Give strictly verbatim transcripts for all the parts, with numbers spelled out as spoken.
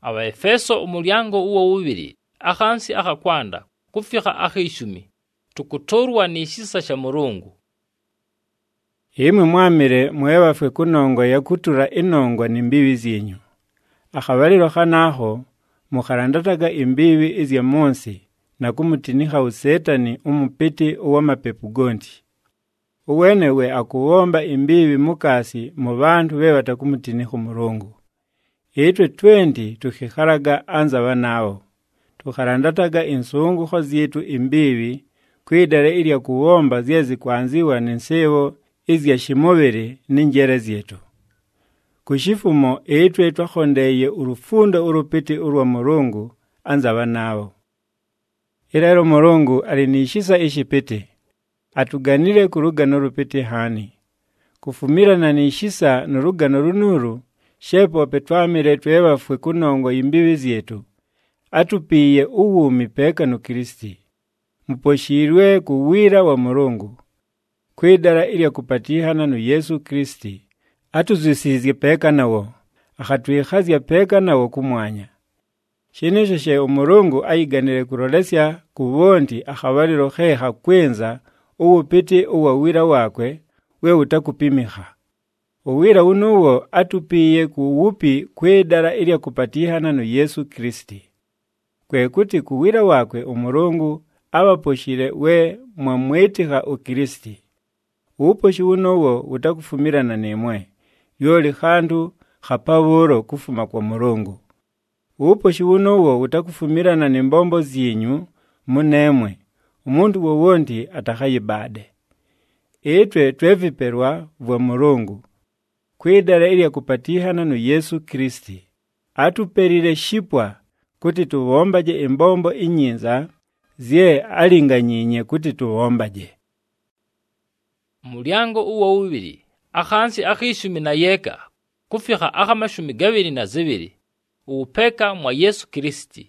Abaefeso umulyango uwo ubiri akhansi akhakwanda kufika akhishumi tukutorwa n'ishisa sha Mulungu. Imwe mwamire mwebafwe kunongo yakutura inongwa n'imbibi zinyu. Akhabaliro khanaho mukharandataga imbibi izya monsi na kumutinikha usetani umupiti uwa mapepu gondi. Uwenewe akuwomba imbibi mukasi mu bantu bebata kumutinikha Mulungu. Itwe twendi tukhikharaga anza banawo. Tukharandataga insunguho zitu imbibi kwidare ilya kuwomba zyezi kwanziwa n'insibo izya shimobere n'injere zyetu. Kushifumo itwe twakhondeye urufundo urupiti urwa Mulungu anza banawo. Ilero Mulungu alinishisa ishipiti. Atuganire ku rugano rupiti hani. Kufumirana nishisa n'urugano runuru shepo petwamire twebafwe kunongo imbibi zyetu. Atupiye uwumi peka nu Kristi. Muposhirwe kuwira wa Mulungu. Kwidara ilya kupatihana nu Yesu Kristi. Atuzwisizye peka nawo. Akhatwikhazya peka nawo kumwanya. Shinisho she Umulungu ayiganire kurolesya kubondi akhabaliro kheha kwenza uwupiti uwawira wakwe we utakupimiha. Uwira unuwo atupiye kuwupi kwedara ilya kupatihana nu Yesu Kristi. Kwekuti kuwira wakwe Umulungu abaposhire we mwamwetiha uKristi. Uposhi unuwo utakufumirana nemwe. Yoli khandu khapaburo kufuma kwa Mulungu. Uposhi unuwo utakufumirana nembombo zinyu munemwe. Umuntu wowondi atakhayibade. Itwe tweviperwa vwa Mulungu. Kwidara ilya kupatihana nu Yesu Kristi. Atuperire shipwa kuti tuwombaje imbombo inyinza zye alinganyinye kuti tuwombaje. Mulyango uwo ubiri akhansi akhishumi na yeka kufika akhamashumi gabiri na zibiri upeka mwa Yesu Kristi.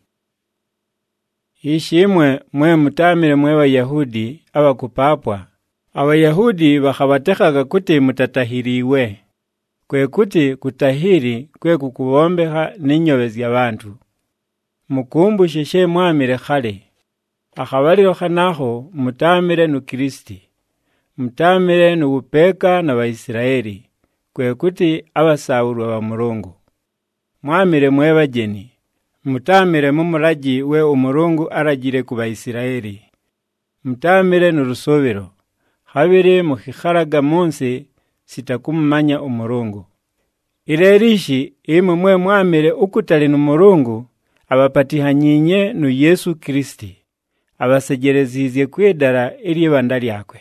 Ishimwe mwe mutamire mwe Bayahudi abakupapwa. Abayahudi bakhabatekhaga kuti mutatahiriwe. Kwe kuti kutahiri kwe kukubombeha n'inyobezi y'abantu. Mukumbushe she mwamire khale. Akhabaliro khanaho mutamire nu Kristi. Mutamire nu upeka na Baisiraeli. Kwe kuti abasawurwa ba Mulungu. Mwamire mwe bajeni. Mutamire mumuraji we Umulungu aragire ku Baisiraeli. Mutamire nu rusobero. Habire mukhikharaga munsi sitakumumanya Umulungu. Ilerishi imwe mwe mwamire ukutali nu Mulungu abapatihanyinye nu Yesu Kristi. Abasegerezizye kwedara ili banda lyakwe.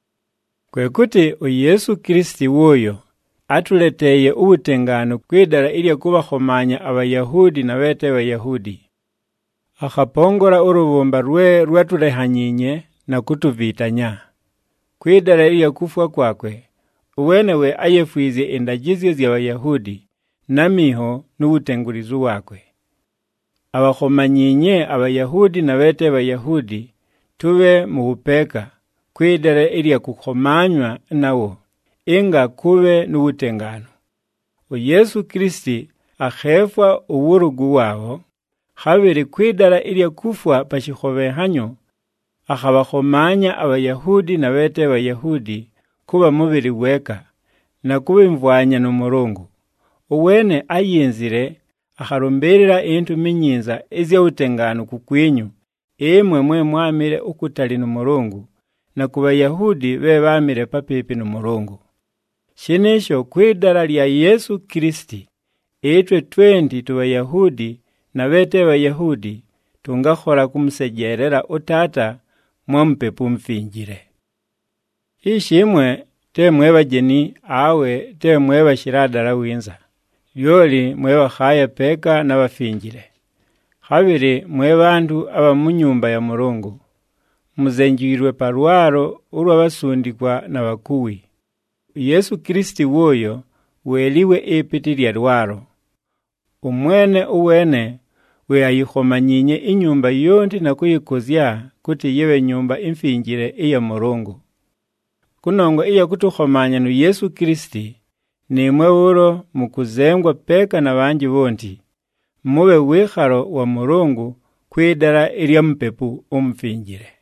Kwekuti u Yesu Kristi woyo atuleteye ubutengano kwidara ili kubakhomanya Abayahudi na bete Bayahudi. Akhapongora urubumba rwe rwatulehanyinye na kutuvitanya. Kwidara ili kufwa kwakwe, uwenewe ayefwize indagizyo zya Bayahudi na miho n'ubutengurizu wakwe. Abakhomanyinye Abayahudi na bete Bayahudi tube mu bupeka kwidara ili kukhomanywa nawo. Inga kube n'ubutengano. U Yesu Kristi akhefwa uwurugu wawo, habiri kwidara ili kufwa pashikhobehanyo, akhabakhomanya Abayahudi na bete Bayahudi kuba mubiri weka, na kubimvwanya n'Umulungu. Uwene ayinzire akharumberera intu minyinza izya utengano kukwinyu, imwe mwe mwamire ukutali n'Umulungu, na kuba Yahudi be bamire papipi n'Umulungu. Shinisho kwidara lya Yesu Kristi, itwe twendi tuwa Yahudi na bete Bayahudi tungakhora kumusejerera utata mwampepu mfinjire. Ishimwe te mwe bajeni awe te mwe bashiradara winza. Yoli mwe bakhaya peka na bafinjire. Habiri mwe bandu aba munyumba ya Mulungu. Muzenjirwe parwaro urwa basundikwa na bakuwi. Yesu Kristi woyo weliwe ipiti lya rwaro. Umwene uwene we ayikhomanyinye inyumba yonti na kuyikozya kuti yewe nyumba imfinjire iya Mulungu. Kunongo iya kutukhomanya nu Yesu Kristi nimwe uro mukuzengwa peka na banji bonti. mube wikhalo wa Mulungu kwidala ilya Mupepu umufinjile.